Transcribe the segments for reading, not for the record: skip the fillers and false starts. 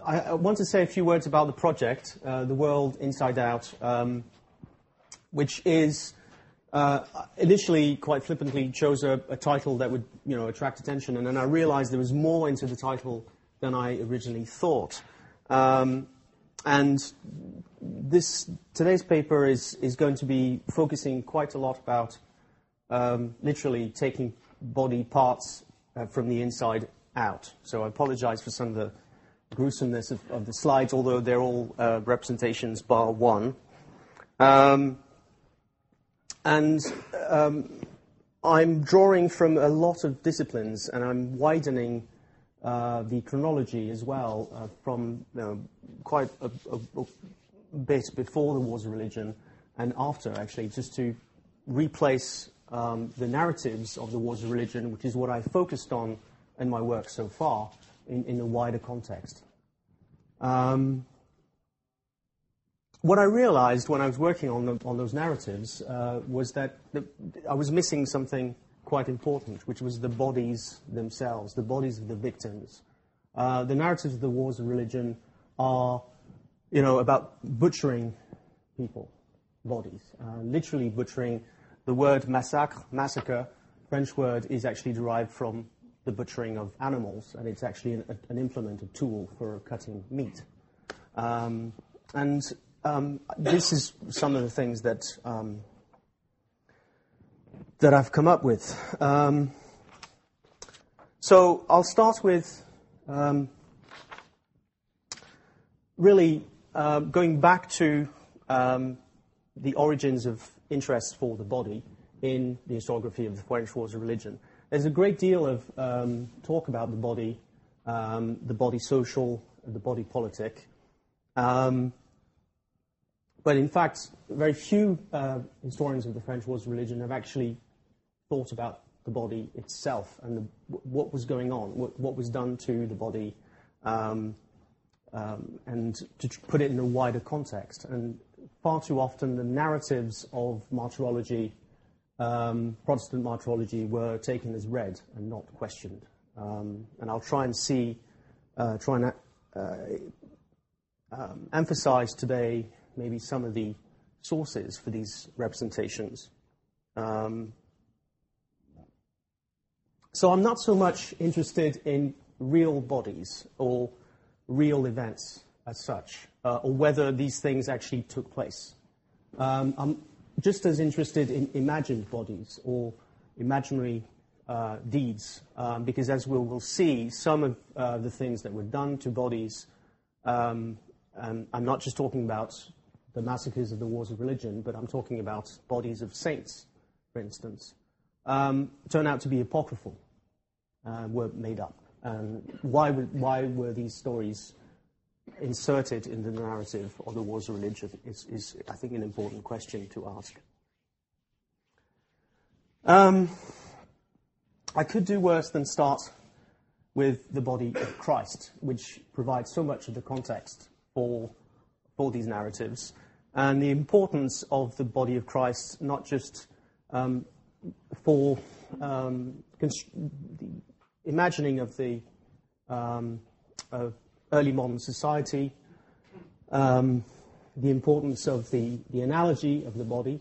I want to say a few words about the project, The World Inside Out, which is initially, quite flippantly, chose a title that would attract attention, and then I realized there was more into the title than I originally thought. And today's paper is going to be focusing quite a lot about literally taking body parts from the inside out. So I apologize for some of the gruesomeness of the slides, although they're all representations bar one. I'm drawing from a lot of disciplines, and I'm widening the chronology as well from quite a bit before the Wars of Religion and after, actually, just to replace the narratives of the Wars of Religion, which is what I focused on in my work so far, in a wider context. What I realized when I was working on those narratives was that I was missing something quite important, which was the bodies themselves, the bodies of the victims. The narratives of the Wars of Religion are, about butchering people, bodies, literally butchering. The word massacre, French word, is actually derived from the butchering of animals, and it's actually an implement, a tool for cutting meat. This is some of the things that I've come up with. So I'll start with really going back to the origins of interest for the body in the historiography of the French Wars of Religion. There's a great deal of talk about the body social, the body politic. But in fact, very few historians of the French Wars of Religion have actually thought about the body itself and what was going on, what was done to the body, and to put it in a wider context. And far too often, the narratives of martyrology, Protestant martyrology, were taken as read and not questioned. And I'll try and emphasize today maybe some of the sources for these representations. So I'm not so much interested in real bodies or real events as such, or whether these things actually took place. I'm just as interested in imagined bodies or imaginary deeds, because as we'll see, some of the things that were done to bodies, and I'm not just talking about the massacres of the Wars of Religion, but I'm talking about bodies of saints, for instance, turn out to be apocryphal, were made up. And why were these stories inserted in the narrative of the Wars of Religion is I think, an important question to ask. I could do worse than start with the body of Christ, which provides so much of the context for these narratives, and the importance of the body of Christ, not just for the imagining of the of early modern society, the importance of the analogy of the body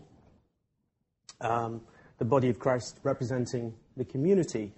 of Christ representing the community,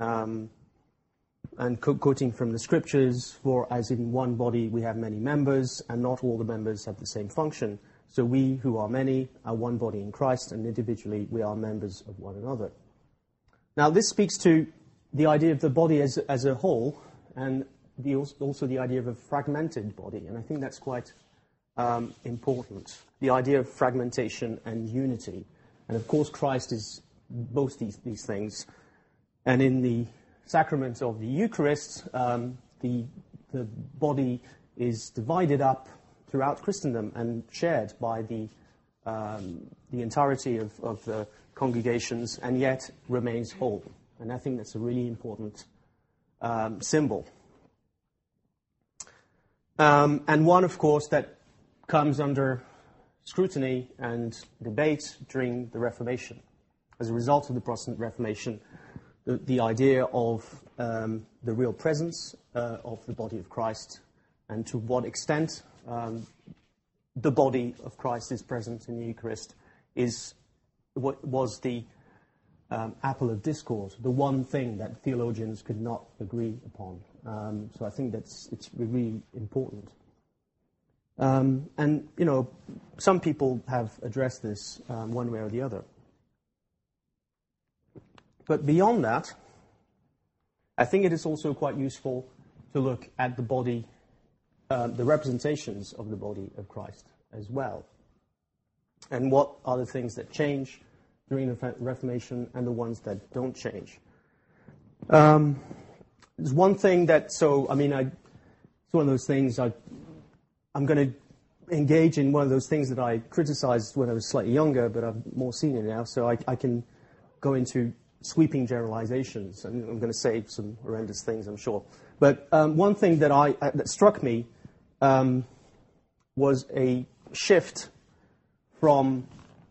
and quoting from the scriptures, for as in one body we have many members, and not all the members have the same function. So we, who are many, are one body in Christ, and individually we are members of one another. Now this speaks to the idea of the body as a whole, and also the idea of a fragmented body, and I think that's quite important. The idea of fragmentation and unity. And of course Christ is both these things. And in the sacrament of the Eucharist, the body is divided up throughout Christendom and shared by the entirety of the congregations, and yet remains whole. And I think that's a really important symbol. And one, of course, that comes under scrutiny and debate during the Reformation. As a result of the Protestant Reformation, the idea of the real presence of the body of Christ and to what extent the body of Christ is present in the Eucharist is what was the apple of discord, the one thing that theologians could not agree upon. So I think it's really important. And, some people have addressed this one way or the other. But beyond that, I think it is also quite useful to look at the body, the representations of the body of Christ as well. And what are the things that change during the Reformation and the ones that don't change. There's one thing that, it's one of those things, I'm going to engage in one of those things that I criticized when I was slightly younger, but I'm more senior now, so I can go into sweeping generalizations, and I'm going to say some horrendous things, I'm sure. But one thing that struck me was a shift from...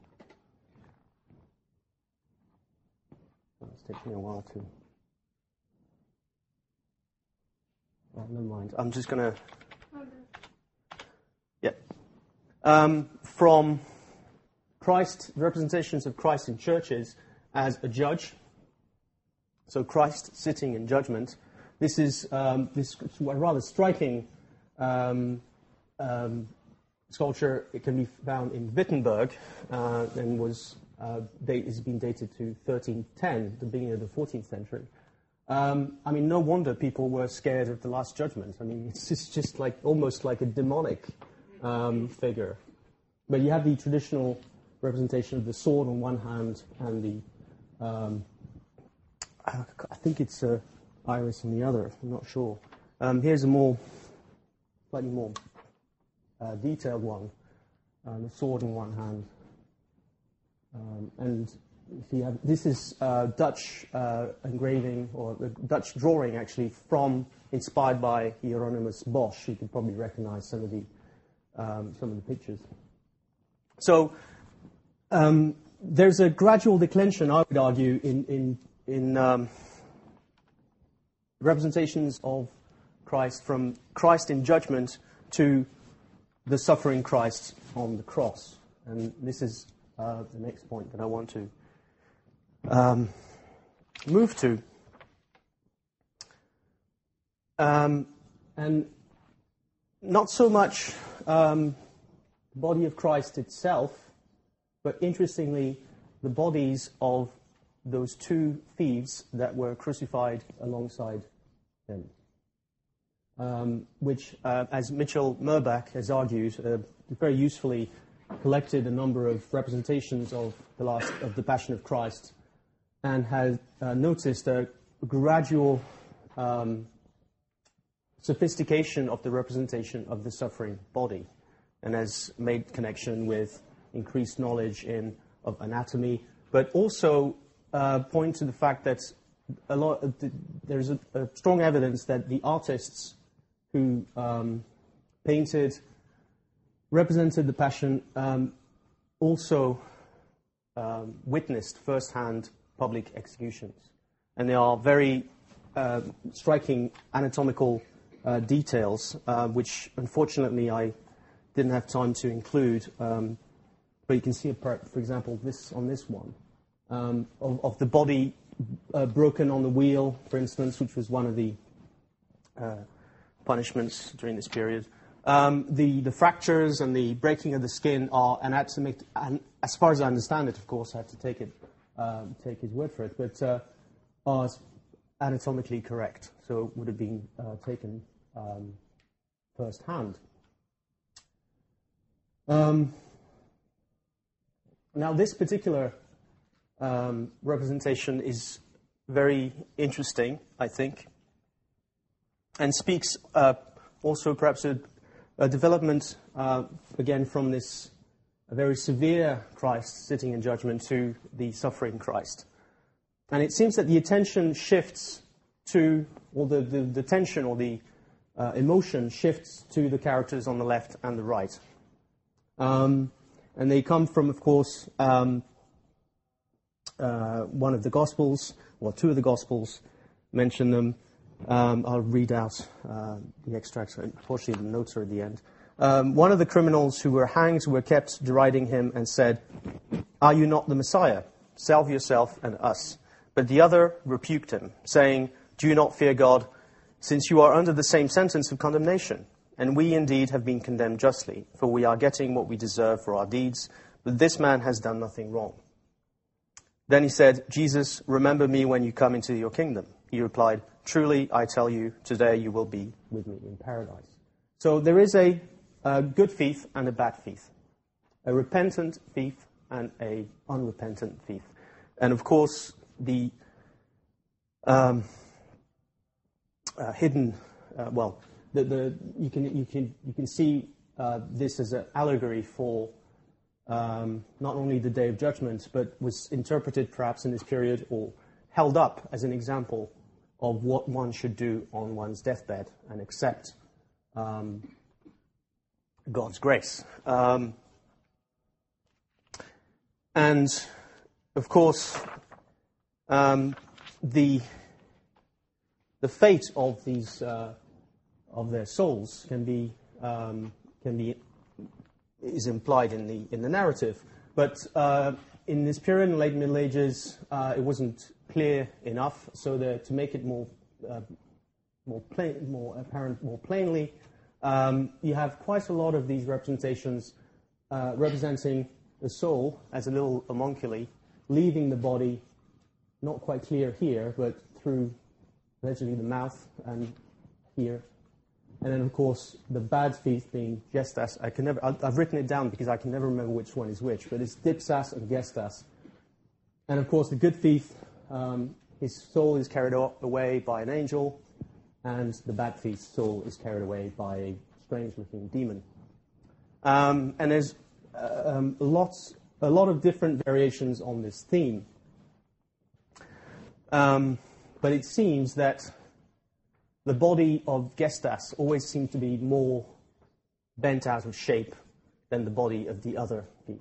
It's taking me a while to... Oh, never mind. I'm just going to... Yeah. From Christ, representations of Christ in churches as a judge, so Christ sitting in judgment. This is this rather striking sculpture. It can be found in Wittenberg and has been dated to 1310, the beginning of the 14th century. No wonder people were scared of the Last Judgment. It's just like almost like a demonic figure. But you have the traditional representation of the sword on one hand and the I think it's iris on the other. I'm not sure. Here's a slightly more detailed one. The sword in one hand, and if you have, this is Dutch engraving or Dutch drawing actually inspired by Hieronymus Bosch. You could probably recognize some of the pictures. So there's a gradual declension, I would argue, in representations of Christ, from Christ in judgment to the suffering Christ on the cross. And this is the next point that I want to move to. And not so much the body of Christ itself, but interestingly, the bodies of those two thieves that were crucified alongside him, which, as Mitchell Murbach has argued, very usefully collected a number of representations of the Passion of Christ, and has noticed a gradual sophistication of the representation of the suffering body, and has made connection with increased knowledge of anatomy, but also point to the fact that there's a strong evidence that the artists who represented the Passion also witnessed first-hand public executions. And there are very striking anatomical details, which unfortunately I didn't have time to include, but you can see, for example, on this one, of the body broken on the wheel, for instance, which was one of the punishments during this period. The fractures and the breaking of the skin are anatomic, and as far as I understand it, of course, I have to take his word for it, but are anatomically correct, so it would have been taken first hand. Now, this particular representation is very interesting, I think, and speaks also perhaps a development, again, from this very severe Christ sitting in judgment to the suffering Christ. And it seems that the attention shifts to, or the tension or the emotion shifts to the characters on the left and the right. And they come from, of course, one of the Gospels, or two of the Gospels mention them. I'll read out the extracts. Unfortunately, the notes are at the end. One of the criminals who were hanged were kept deriding him and said, "Are you not the Messiah? Salve yourself and us." But the other rebuked him, saying, "Do you not fear God, since you are under the same sentence of condemnation? And we indeed have been condemned justly, for we are getting what we deserve for our deeds, but this man has done nothing wrong." Then he said, "Jesus, remember me when you come into your kingdom." He replied, "Truly, I tell you, today you will be with me in paradise." So there is a good thief and a bad thief, a repentant thief and a unrepentant thief. And of course, the hidden, you can see this as an allegory for not only the Day of Judgment, but was interpreted perhaps in this period or held up as an example of what one should do on one's deathbed and accept God's grace. And of course, the fate of these of their souls is implied in the narrative, but in this period, in the late Middle Ages, it wasn't clear enough. So to make it more apparent, more plainly, you have quite a lot of these representations representing the soul as a little homunculi leaving the body, not quite clear here, but through allegedly the mouth and here. And then, of course, the bad thief being Gestas. I've written it down because I can never remember which one is which, but it's Dipsas and Gestas. And, of course, the good thief, his soul is carried away by an angel, and the bad thief's soul is carried away by a strange-looking demon. And there's a lot of different variations on this theme. But it seems that the body of Gestas always seemed to be more bent out of shape than the body of the other thief.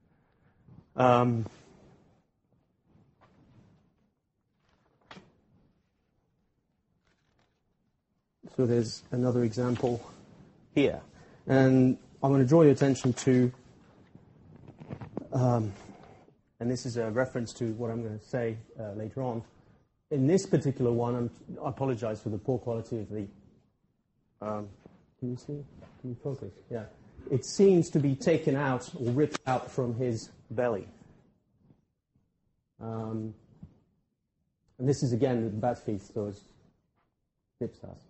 So there's another example here. And I want to draw your attention to, and this is a reference to what I'm going to say later on. In this particular one, I apologize for the poor quality of the... can you see? Can you focus? Yeah. It seems to be taken out or ripped out from his belly. And this is, again, the bad thief, so it's Dipsas.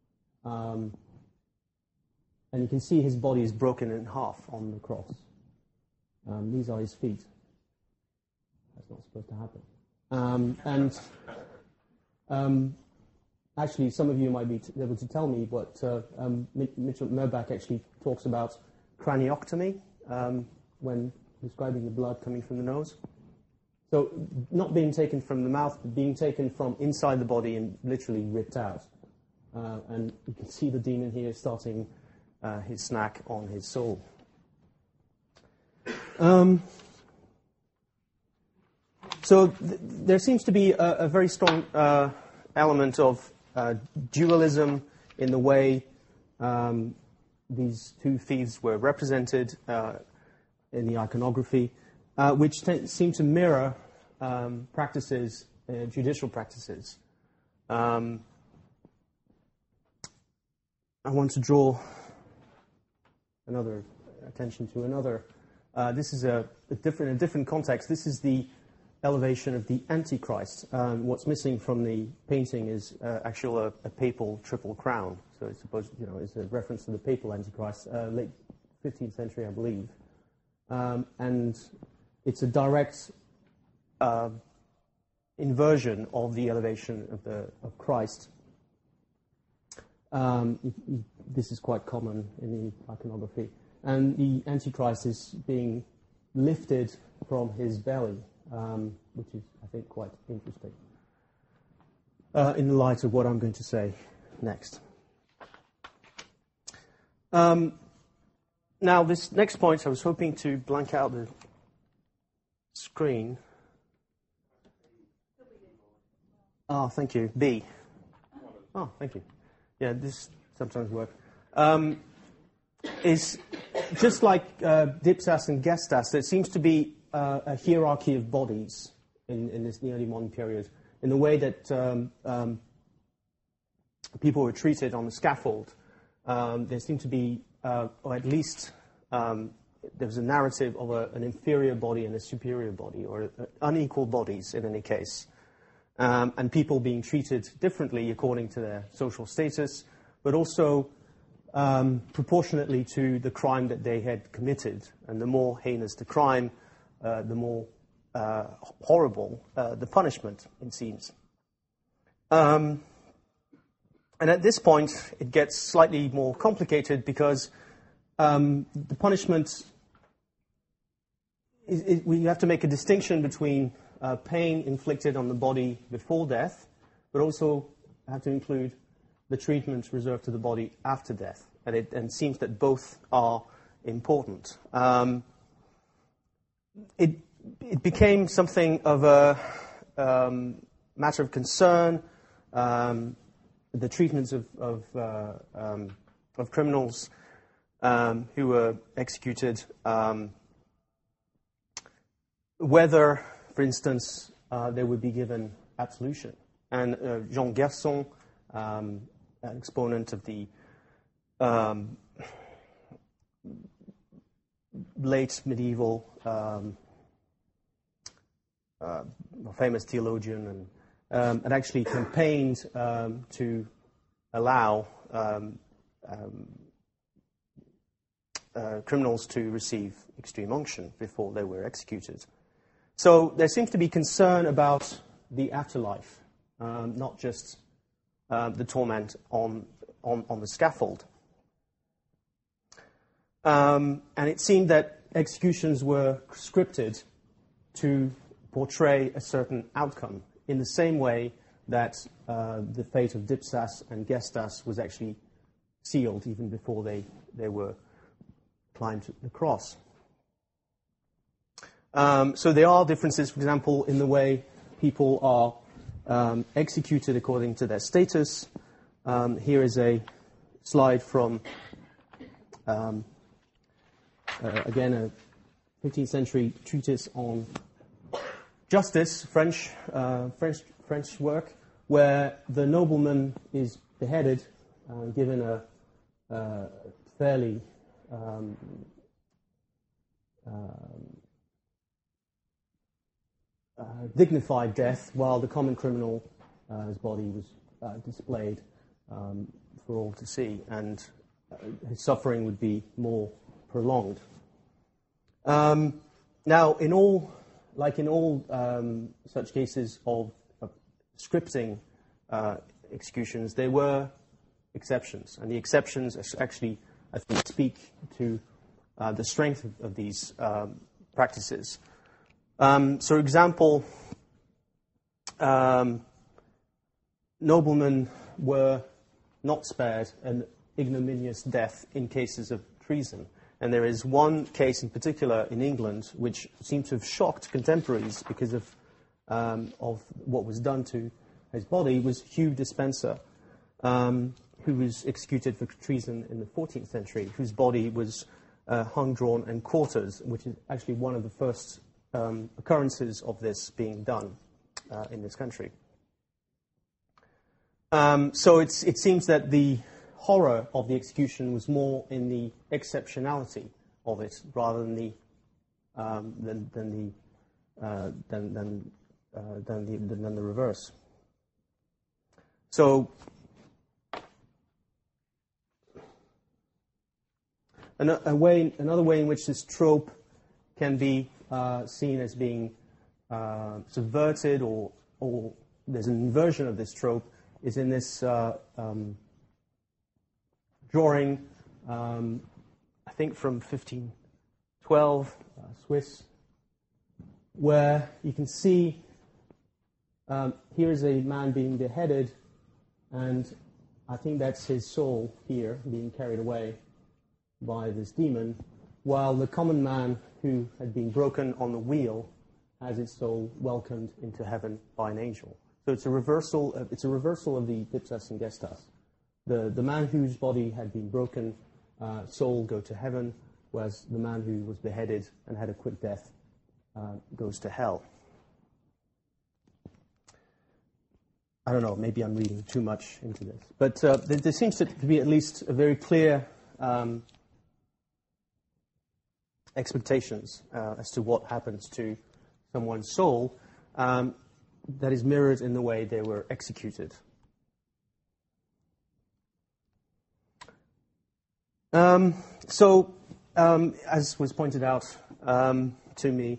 And you can see his body is broken in half on the cross. These are his feet. That's not supposed to happen. Actually, some of you might be able to tell me what Mitchell Merbach actually talks about craniectomy when describing the blood coming from the nose. So not being taken from the mouth, but being taken from inside the body and literally ripped out. And you can see the demon here starting his snack on his soul. So there seems to be a very strong element of dualism in the way these two thieves were represented in the iconography, which seem to mirror practices, judicial practices. I want to draw attention to another. This is a different context. This is the elevation of the Antichrist. What's missing from the painting is actually a papal triple crown. So it's supposed, it's a reference to the papal Antichrist, late 15th century, I believe. And it's a direct inversion of the elevation of Christ. This is quite common in the iconography. And the Antichrist is being lifted from his belly, which is, I think, quite interesting in the light of what I'm going to say next. Now, this next point, I was hoping to blank out the screen. Thank you. B. Oh, thank you. Yeah, this sometimes works. Is just like Dipsas and Gestas, there seems to be a hierarchy of bodies in this early modern period, in the way that people were treated on the scaffold. There seemed to be, or at least there was a narrative of an inferior body and a superior body, or unequal bodies in any case, and people being treated differently according to their social status, but also proportionately to the crime that they had committed. And the more heinous the crime, the more horrible the punishment, it seems. And at this point, it gets slightly more complicated because the punishment, we have to make a distinction between pain inflicted on the body before death, but also have to include the treatment reserved to the body after death. And it seems that both are important. It became something of a matter of concern. The treatments of criminals who were executed, whether, for instance, they would be given absolution. And Jean Gerson, an exponent of the late medieval famous theologian, and actually campaigned to allow criminals to receive extreme unction before they were executed. So there seems to be concern about the afterlife, not just the torment on the scaffold. And it seemed that executions were scripted to portray a certain outcome, in the same way that the fate of Dipsas and Gestas was actually sealed even before they were climbed to the cross. So there are differences, for example, in the way people are executed according to their status. Here is a slide from, again, a 15th century treatise on justice, French work, where the nobleman is beheaded, given a fairly dignified death, while the common criminal, his body was displayed for all to see, and his suffering would be more prolonged. Now, in all such cases of scripting executions, there were exceptions, and the exceptions actually, I think, speak to the strength of these practices. So, for example, noblemen were not spared an ignominious death in cases of treason. And there is one case in particular in England which seems to have shocked contemporaries because of what was done to his body, was Hugh Despenser, who was executed for treason in the 14th century, whose body was hung, drawn, and quartered, which is actually one of the first occurrences of this being done in this country. So it seems that the horror of the execution was more in the exceptionality of it rather than the reverse. So another way in which this trope can be seen as being subverted, or there's an inversion of this trope, is in this drawing, I think from 1512, Swiss, where you can see here is a man being beheaded, and I think that's his soul here being carried away by this demon, while the common man who had been broken on the wheel has his soul welcomed into heaven by an angel. So it's a reversal of the ipsas and gestas. The man whose body had been broken, soul go to heaven, whereas the man who was beheaded and had a quick death goes to hell. I don't know, maybe I'm reading too much into this. But there seems to be at least a very clear expectations as to what happens to someone's soul that is mirrored in the way they were executed. As was pointed out to me,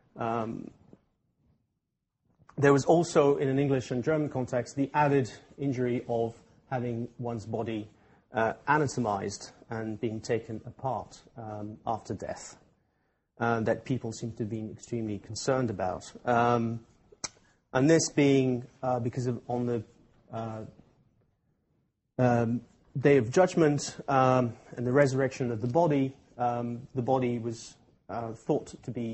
there was also, in an English and German context, the added injury of having one's body anatomized and being taken apart after death, that people seem to be extremely concerned about. And this being because of on the Day of Judgment and the resurrection of the body was thought to be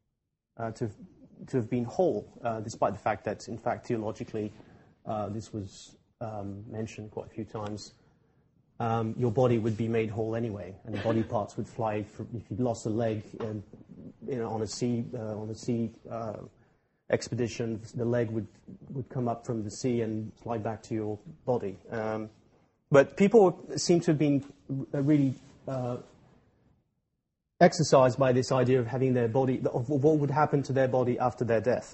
to have been whole, despite the fact that, in fact, theologically, this was mentioned quite a few times. Your body would be made whole anyway, and the body parts would fly. If you'd lost a leg, on a sea expedition, the leg would come up from the sea and fly back to your body. But people seem to have been really exercised by this idea of having their body, of what would happen to their body after their death.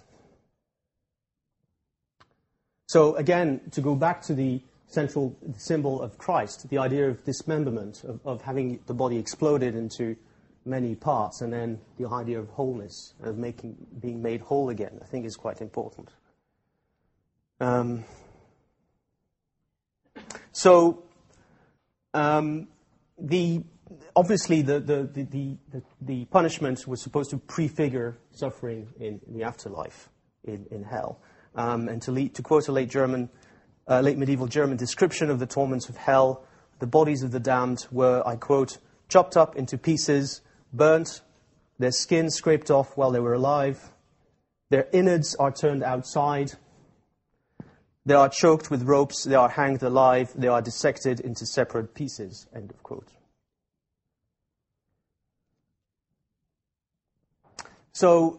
So again, to go back to the central symbol of Christ, the idea of dismemberment, of having the body exploded into many parts, and then the idea of wholeness, of being made whole again, I think is quite important. Obviously, the punishment was supposed to prefigure suffering in the afterlife, in hell, and to quote a late medieval German description of the torments of hell, the bodies of the damned were, I quote, chopped up into pieces, burnt, their skin scraped off while they were alive, their innards are turned outside, they are choked with ropes, they are hanged alive, they are dissected into separate pieces, end of quote. So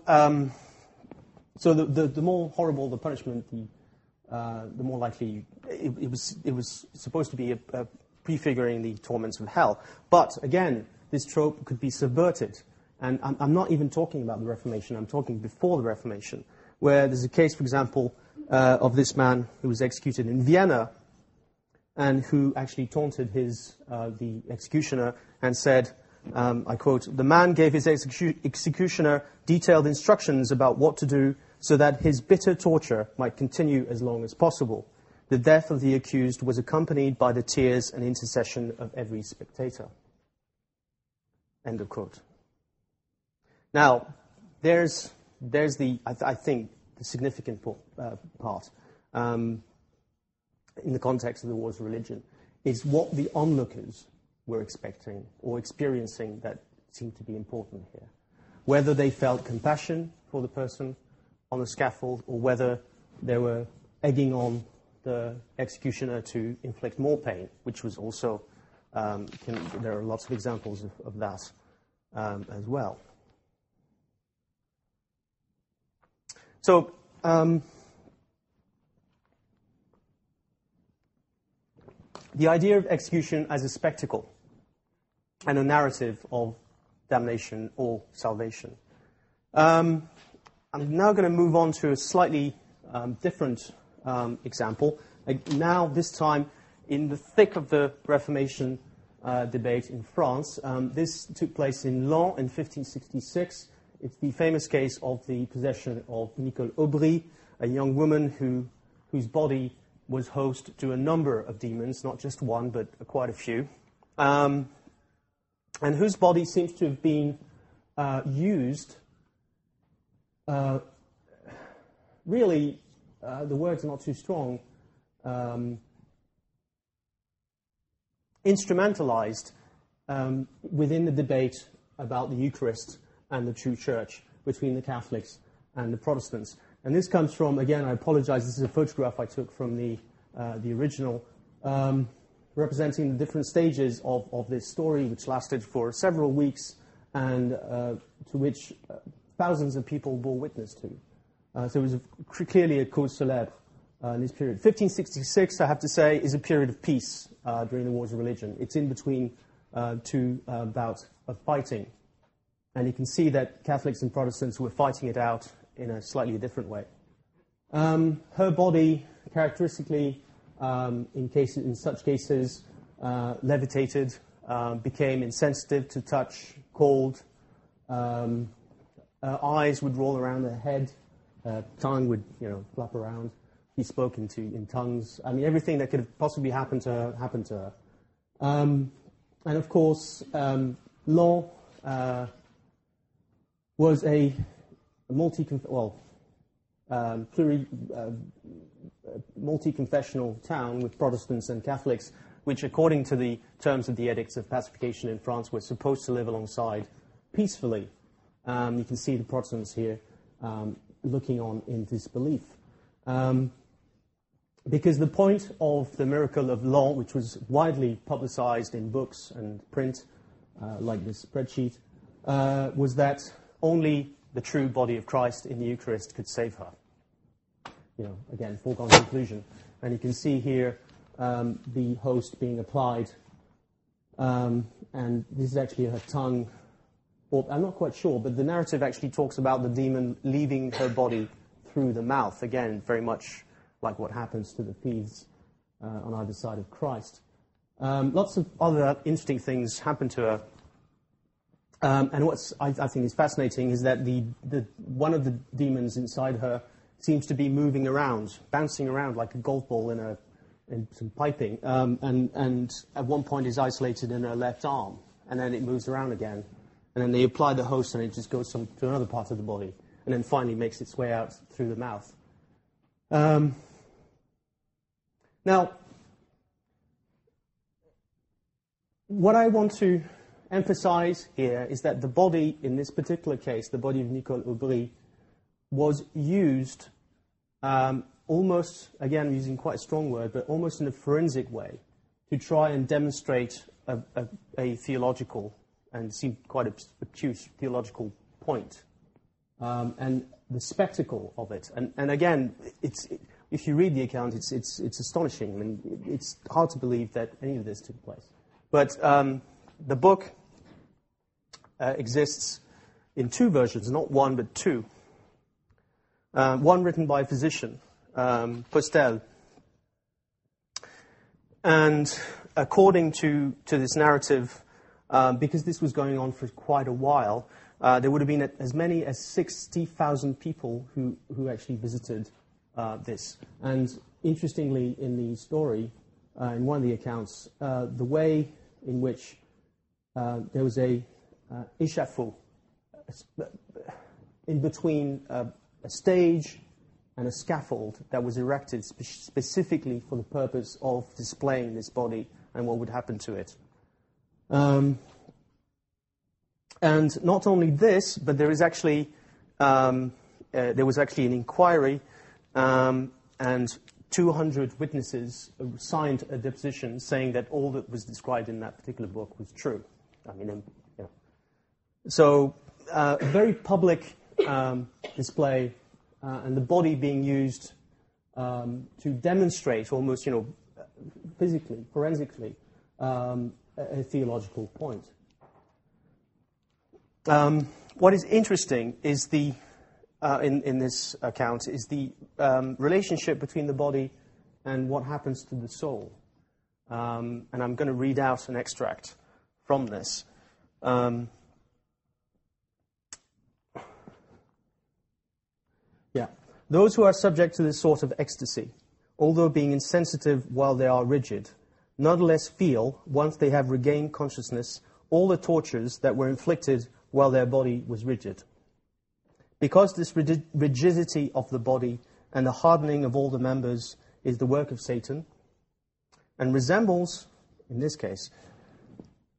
the more horrible the punishment, the more likely it was supposed to be prefiguring the torments of hell. But again, this trope could be subverted, and I'm not even talking about the Reformation. I'm talking before the Reformation, where there's a case, for example, of this man who was executed in Vienna, and who actually taunted the executioner and said, I quote, "The man gave his executioner detailed instructions about what to do so that his bitter torture might continue as long as possible. The death of the accused was accompanied by the tears and intercession of every spectator." End of quote. Now, there's I think the significant part in the context of the wars of religion is what the onlookers were expecting or experiencing that seemed to be important here. Whether they felt compassion for the person on the scaffold, or whether they were egging on the executioner to inflict more pain, which was also, there are lots of examples of that as well. So, the idea of execution as a spectacle and a narrative of damnation or salvation. I'm now going to move on to a slightly different example. Now, this time, in the thick of the Reformation debate in France. This took place in Laon in 1566. It's the famous case of the possession of Nicole Aubry, a young woman whose body was host to a number of demons, not just one, but quite a few, and whose body seems to have been used, really, the words are not too strong, instrumentalized within the debate about the Eucharist and the true church between the Catholics and the Protestants. And this comes from, again, I apologize, this is a photograph I took from the original, representing the different stages of this story, which lasted for several weeks and to which thousands of people bore witness to. So it was clearly a cause célèbre in this period. 1566, I have to say, is a period of peace during the Wars of Religion. It's in between two bouts of fighting. And you can see that Catholics and Protestants were fighting it out in a slightly different way. Her body, characteristically, in such cases, levitated, became insensitive to touch, cold. Eyes would roll around her head. Tongue would, flap around. He spoke in tongues. I mean, everything that could have possibly happened to her happened to her. And of course, Laon was a multi-confessional town with Protestants and Catholics, which, according to the terms of the Edicts of Pacification in France, were supposed to live alongside peacefully. You can see the Protestants here looking on in disbelief. Because the point of the miracle of Laon, which was widely publicized in books and print, like this spreadsheet, was that only the true body of Christ in the Eucharist could save her. Again, foregone conclusion. And you can see here the host being applied, and this is actually her tongue. Or, I'm not quite sure, but the narrative actually talks about the demon leaving her body through the mouth. Again, very much like what happens to the thieves on either side of Christ. Lots of other interesting things happen to her. And what I think is fascinating is that one of the demons inside her seems to be moving around, bouncing around like a golf ball in some piping, and at one point is isolated in her left arm, and then it moves around again. And then they apply the host, and it just goes to another part of the body, and then finally makes its way out through the mouth. Now, what I want to emphasize here is that the body, in this particular case, the body of Nicole Aubry, was used almost, again, using quite a strong word, but almost in a forensic way, to try and demonstrate a theological and seemed quite obtuse theological point. And the spectacle of it. And again, if you read the account, it's astonishing. I mean, it's hard to believe that any of this took place. But the book exists in two versions, not one, but two. One written by a physician, Postel. And according to this narrative, because this was going on for quite a while, there would have been as many as 60,000 people who actually visited this. And interestingly, in the story, in one of the accounts, the way in which there was a échafaud in between a stage and a scaffold that was erected specifically for the purpose of displaying this body and what would happen to it. And not only this, but there was actually an inquiry, and 200 witnesses signed a deposition saying that all that was described in that particular book was true. I mean, so a very public display, and the body being used to demonstrate almost, physically, forensically, a theological point. What is interesting is in this account is the relationship between the body and what happens to the soul. And I'm going to read out an extract from this. Those who are subject to this sort of ecstasy, although being insensitive while they are rigid, nonetheless feel, once they have regained consciousness, all the tortures that were inflicted while their body was rigid. Because this rigidity of the body and the hardening of all the members is the work of Satan, and resembles, in this case,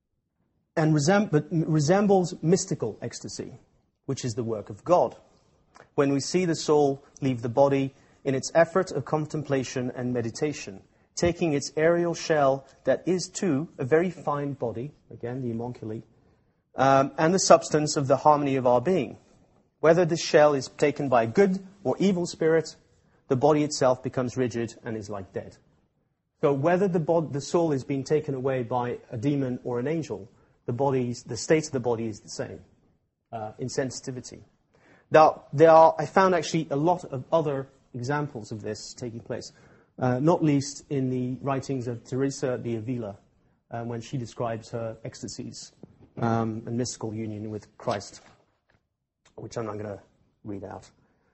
resembles mystical ecstasy, which is the work of God. when we see the soul leave the body in its effort of contemplation and meditation, taking its aerial shell that is too a very fine body, again the homunculi, and the substance of the harmony of our being. Whether this shell is taken by good or evil spirit, the body itself becomes rigid and is like dead. So whether the soul is being taken away by a demon or an angel, the state of the body is the same in sensitivity. Now, I found actually a lot of other examples of this taking place, not least in the writings of Teresa de Avila, when she describes her ecstasies and mystical union with Christ, which I'm not going to read out.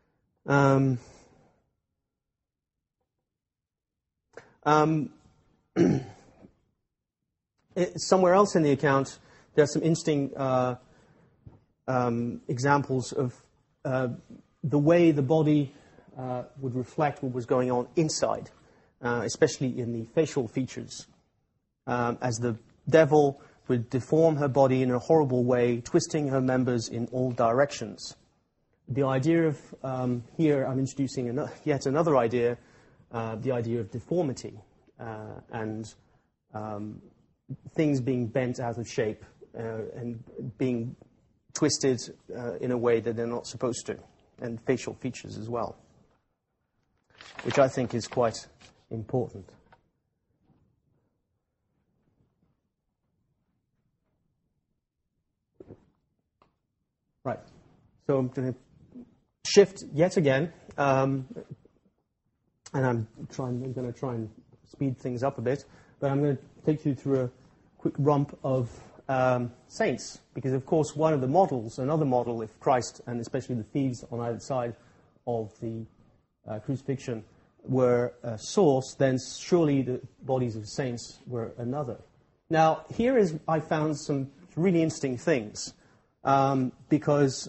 Somewhere else in the account, there are some interesting examples of the way the body would reflect what was going on inside, especially in the facial features, as the devil would deform her body in a horrible way, twisting her members in all directions. The idea of, here I'm introducing yet another idea, the idea of deformity and things being bent out of shape and being twisted in a way that they're not supposed to, and facial features as well, which I think is quite important. Right. So I'm going to shift yet again, and I'm going to try and speed things up a bit, but I'm going to take you through a quick rump of saints, because of course one of the models, another model, if Christ and especially the thieves on either side of the crucifixion were a source, then surely the bodies of saints were another. Now, I found some really interesting things, because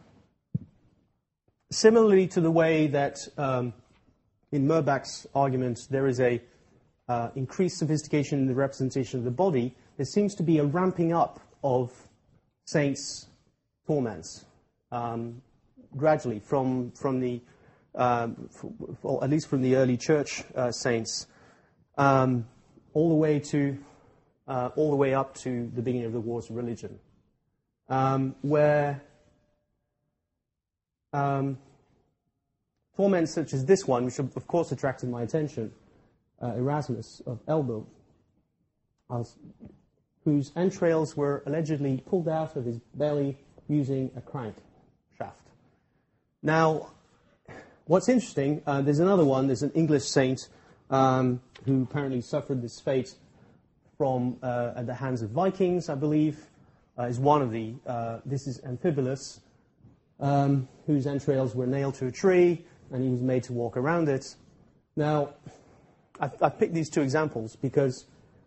similarly to the way that in Murbach's argument there is a increased sophistication in the representation of the body, there seems to be a ramping up of saints' torments gradually from the or at least from the early church saints all the way up to the beginning of the wars of religion, where torments such as this one, which of course attracted my attention, Erasmus of Elbo, whose entrails were allegedly pulled out of his belly using a crank shaft. Now, what's interesting, there's another one, there's an English saint who apparently suffered this fate from at the hands of Vikings, I believe, is one of the, this is Amphibolus, whose entrails were nailed to a tree, and he was made to walk around it. Now, I picked these two examples because,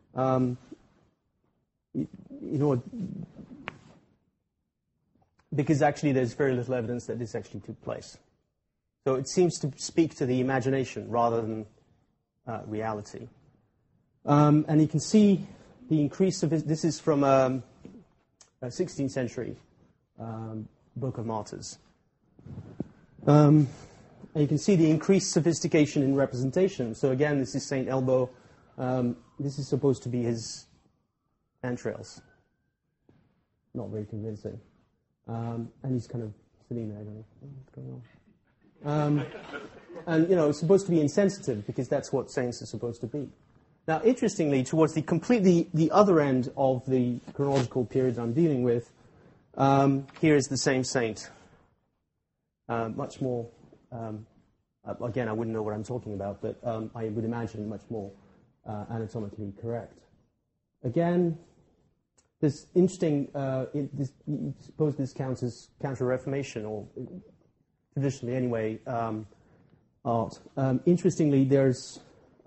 because actually there's very little evidence that this actually took place. So it seems to speak to the imagination rather than reality. And you can see the increase of this is from a 16th century Book of Martyrs. And you can see the increased sophistication in representation. So again, this is St. Elbo. This is supposed to be his entrails. Not very convincing. And he's kind of sitting there going, oh, what's going on? And, it's supposed to be insensitive because that's what saints are supposed to be. Now, interestingly, towards the other end of the chronological period I'm dealing with, here is the same saint. Much more, again, I wouldn't know what I'm talking about, but I would imagine much more anatomically correct. Again, this interesting, you suppose this counts as Counter-Reformation, or traditionally anyway, art. Interestingly, there's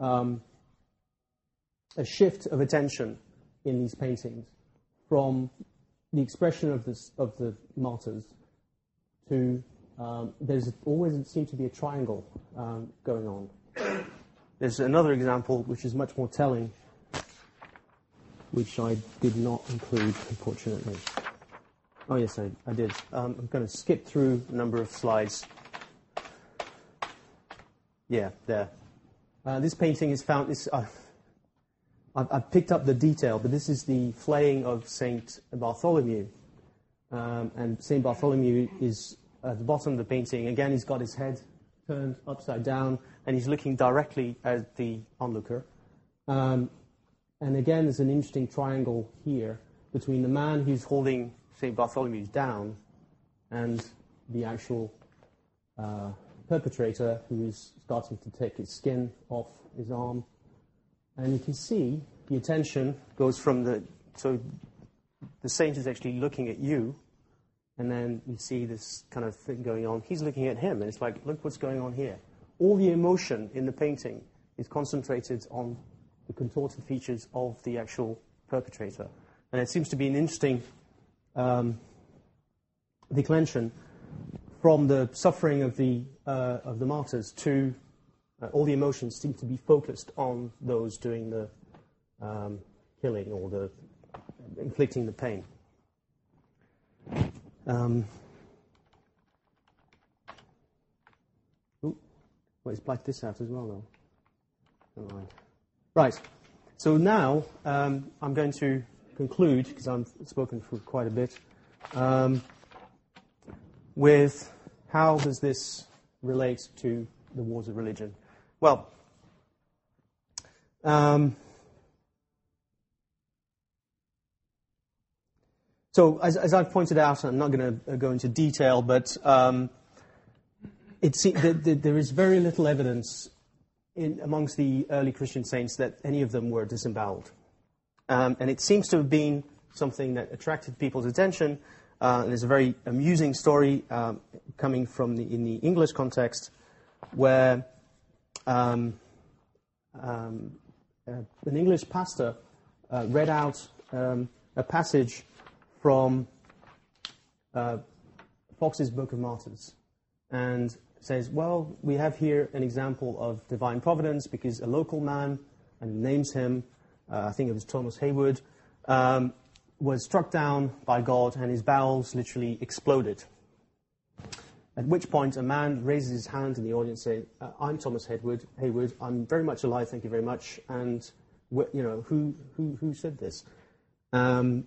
a shift of attention in these paintings from the expression of the martyrs to there's always seemed to be a triangle going on. There's another example which is much more telling, which I did not include, unfortunately. Oh, yes, I did. I'm going to skip through a number of slides. Yeah, there. This painting is found... I've picked up the detail, but this is the flaying of St. Bartholomew. And St. Bartholomew is at the bottom of the painting. Again, he's got his head turned upside down, and he's looking directly at the onlooker. And again, there's an interesting triangle here between the man who's holding St. Bartholomew down and the actual perpetrator who is starting to take his skin off his arm. And you can see the attention goes from so the saint is actually looking at you, and then you see this kind of thing going on. He's looking at him, and it's like, look what's going on here. All the emotion in the painting is concentrated on the contorted features of the actual perpetrator. And it seems to be an interesting declension from the suffering of the martyrs to all the emotions seem to be focused on those doing the killing or the inflicting the pain. Let's black this out as well, though. Never mind. Right. So now I'm going to conclude, because I've spoken for quite a bit, with how does this relate to the wars of religion? Well, so as I've pointed out, I'm not going to go into detail, but there is very little evidence amongst the early Christian saints that any of them were disemboweled. And it seems to have been something that attracted people's attention. And there's a very amusing story coming from in the English context where an English pastor read out a passage from Fox's Book of Martyrs and says, well, we have here an example of divine providence because a local man, and he names him, I think it was Thomas Heywood, was struck down by God and his bowels literally exploded. At which point a man raises his hand in the audience and says, I'm Thomas Heywood, I'm very much alive, thank you very much, and who said this? And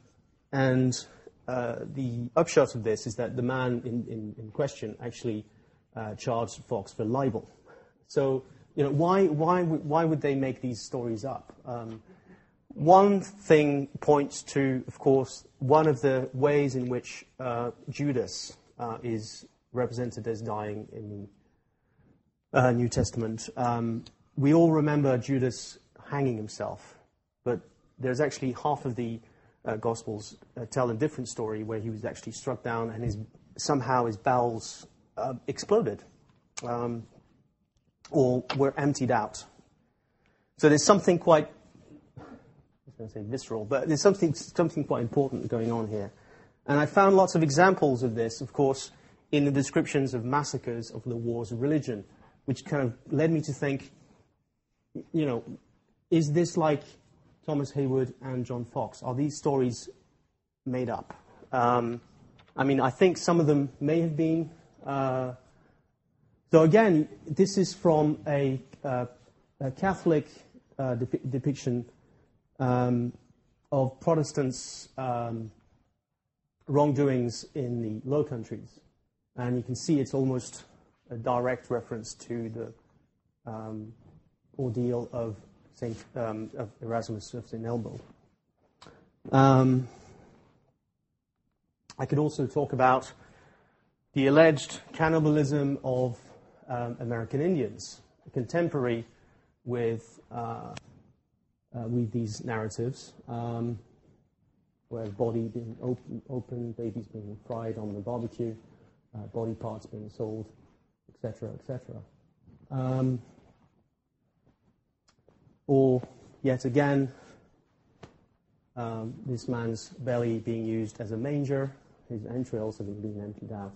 the upshot of this is that the man in question actually charged Fox for libel. So, why would they make these stories up? One thing points to, of course, one of the ways in which Judas is represented as dying in the New Testament. We all remember Judas hanging himself, but there's actually half of the Gospels tell a different story where he was actually struck down and somehow his bowels exploded or were emptied out. So there's something quite, I was going to say visceral, but there's something quite important going on here. And I found lots of examples of this, of course, in the descriptions of massacres of the wars of religion, which kind of led me to think, is this like Thomas Heywood and John Fox? Are these stories made up? I think some of them may have been. So again, this is from a Catholic depiction of Protestants' wrongdoings in the Low Countries. And you can see it's almost a direct reference to the ordeal of Erasmus of St. Elmo. I could also talk about the alleged cannibalism of American Indians, contemporary with these narratives, where body being open, babies being fried on the barbecue, body parts being sold, etc., etc. Or, yet again, this man's belly being used as a manger, his entrails having been emptied out.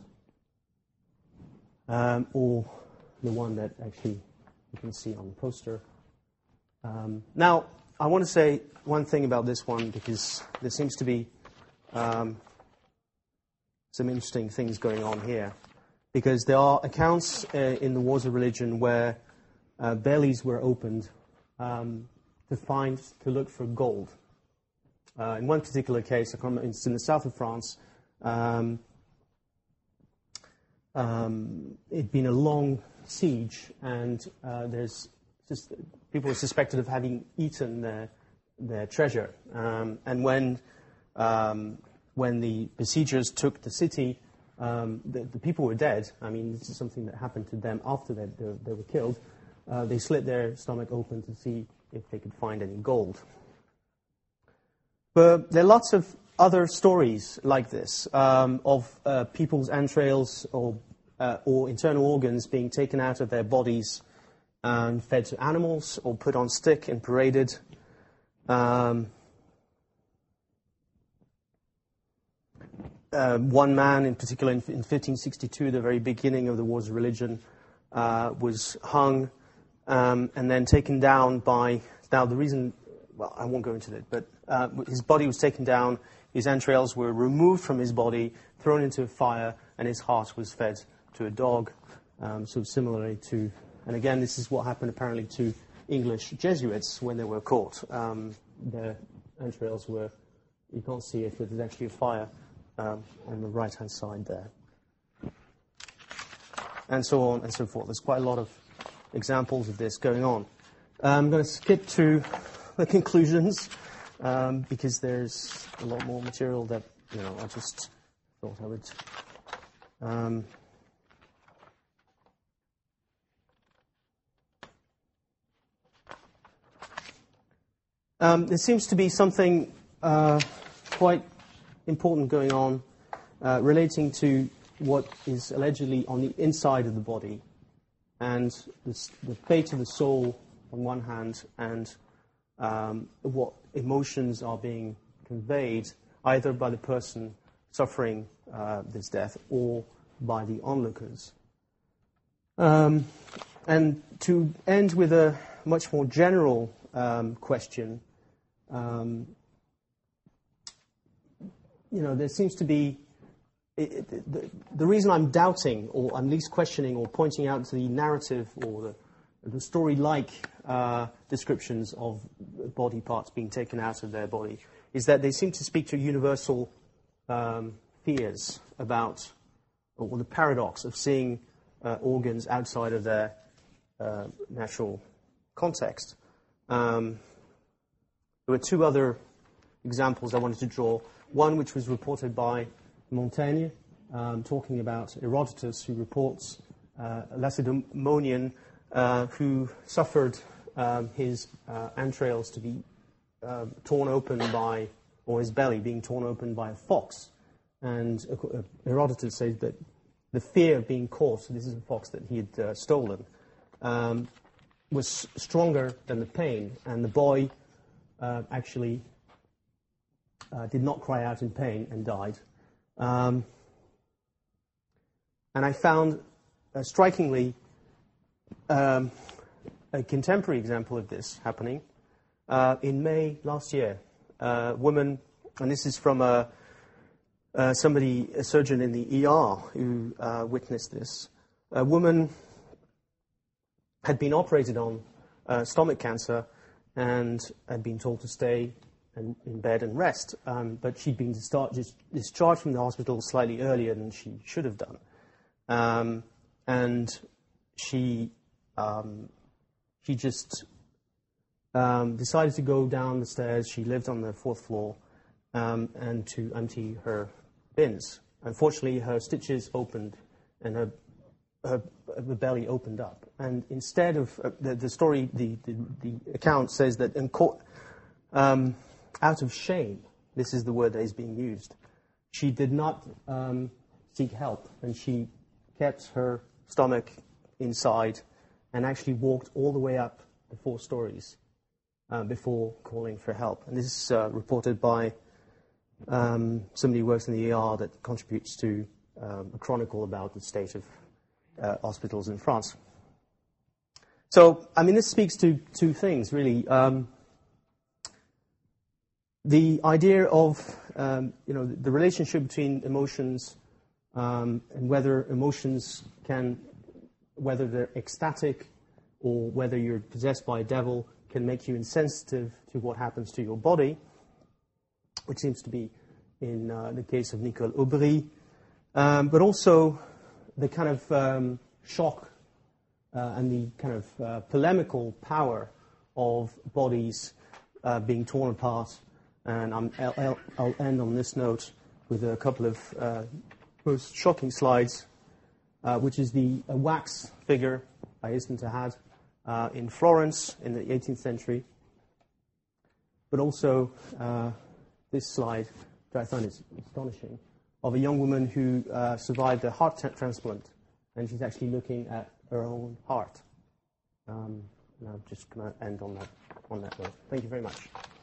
Or the one that actually you can see on the poster. Now, I want to say one thing about this one, because there seems to be some interesting things going on here, because there are accounts in the Wars of Religion where bellies were opened to look for gold. In one particular case, it's in the south of France. It'd been a long siege, and people were suspected of having eaten their treasure. And when the besiegers took the city, the people were dead. I mean, this is something that happened to them after they were killed. They slit their stomach open to see if they could find any gold. But there are lots of other stories like this of people's entrails or internal organs being taken out of their bodies and fed to animals or put on stick and paraded. One man in particular, in 1562, the very beginning of the Wars of Religion, was hung and then taken down by... Now, the reason... Well, I won't go into it, but his body was taken down, his entrails were removed from his body, thrown into a fire, and his heart was fed to a dog. So similarly to... And again, this is what happened apparently to English Jesuits when they were caught. Their entrails were... You can't see it, but there's actually a fire on the right-hand side there. And so on and so forth. There's quite a lot of examples of this going on. I'm going to skip to the conclusions because there's a lot more material that, I just thought I would... there seems to be something quite important going on relating to what is allegedly on the inside of the body and the fate of the soul on one hand and what emotions are being conveyed either by the person suffering this death or by the onlookers. And to end with a much more general question, there seems to be... The reason I'm doubting, or I'm at least questioning, or pointing out to the narrative or the story-like descriptions of body parts being taken out of their body, is that they seem to speak to universal fears about, or the paradox of seeing organs outside of their natural context. There were two other examples I wanted to draw. One which was reported by Montaigne, talking about Herodotus, who reports a Lacedaemonian who suffered his entrails to be torn open by, or his belly being torn open by a fox. And Herodotus says that the fear of being caught, so this is a fox that he had stolen, was stronger than the pain. And the boy actually did not cry out in pain and died. And I found strikingly a contemporary example of this happening in May last year. A woman, and this is from a surgeon in the ER who witnessed this. A woman had been operated on stomach cancer and had been told to stay in bed and rest, but she'd been discharged from the hospital slightly earlier than she should have done. And she just decided to go down the stairs. She lived on the 4th floor, and to empty her bins. Unfortunately, her stitches opened and her belly opened up. And instead of the story, the account says that out of shame, this is the word that is being used, she did not seek help, and she kept her stomach inside and actually walked all the way up the 4 stories before calling for help. And this is reported by somebody who works in the ER that contributes to a chronicle about the state of hospitals in France. So, I mean, this speaks to two things, really. The idea of, the relationship between emotions and whether emotions whether they're ecstatic or whether you're possessed by a devil, can make you insensitive to what happens to your body, which seems to be in the case of Nicole Aubry, but also the kind of shock and the kind of polemical power of bodies being torn apart. And I'll end on this note with a couple of most shocking slides, which is the wax figure I hasten to add in Florence in the 18th century, but also this slide, that I find is astonishing, of a young woman who survived a heart transplant, and she's actually looking at her own heart. And I'm just going to end on that note. Thank you very much.